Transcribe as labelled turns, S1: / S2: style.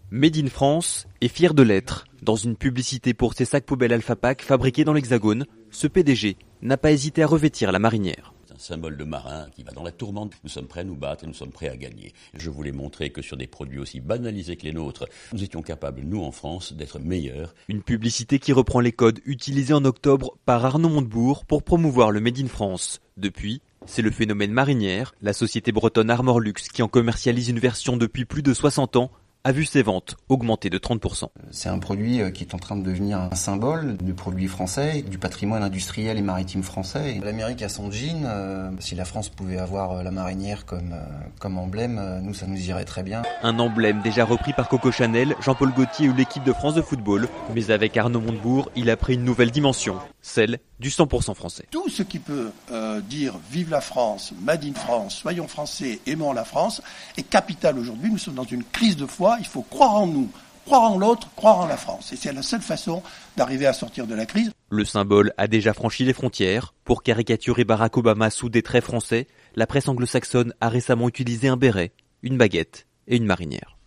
S1: Made in France est fier de l'être. Dans une publicité pour ses sacs poubelles Alpha Pack fabriqués dans l'Hexagone, ce PDG n'a pas hésité à revêtir la marinière.
S2: C'est un symbole de marin qui va dans la tourmente. Nous sommes prêts à nous battre et nous sommes prêts à gagner. Je voulais montrer que sur des produits aussi banalisés que les nôtres, nous étions capables, nous en France, d'être meilleurs.
S1: Une publicité qui reprend les codes utilisés en octobre par Arnaud Montebourg pour promouvoir le Made in France. Depuis, c'est le phénomène marinière, la société bretonne Armorlux qui en commercialise une version depuis plus de 60 ans, a vu ses ventes augmenter de 30%.
S3: C'est un produit qui est en train de devenir un symbole du produit français, du patrimoine industriel et maritime français. L'Amérique a son jean. Si la France pouvait avoir la marinière comme emblème, nous, ça nous irait très bien.
S1: Un emblème déjà repris par Coco Chanel, Jean-Paul Gaultier ou l'équipe de France de football. Mais avec Arnaud Montebourg, il a pris une nouvelle dimension, celle du 100% français.
S4: Tout ce qui peut dire « Vive la France »,« Made in France »,« Soyons français, aimons la France » est capital aujourd'hui. Nous sommes dans une crise de foi. Il faut croire en nous, croire en l'autre, croire en la France. Et c'est la seule façon d'arriver à sortir de la crise.
S1: Le symbole a déjà franchi les frontières. Pour caricaturer Barack Obama sous des traits français, la presse anglo-saxonne a récemment utilisé un béret, une baguette et une marinière.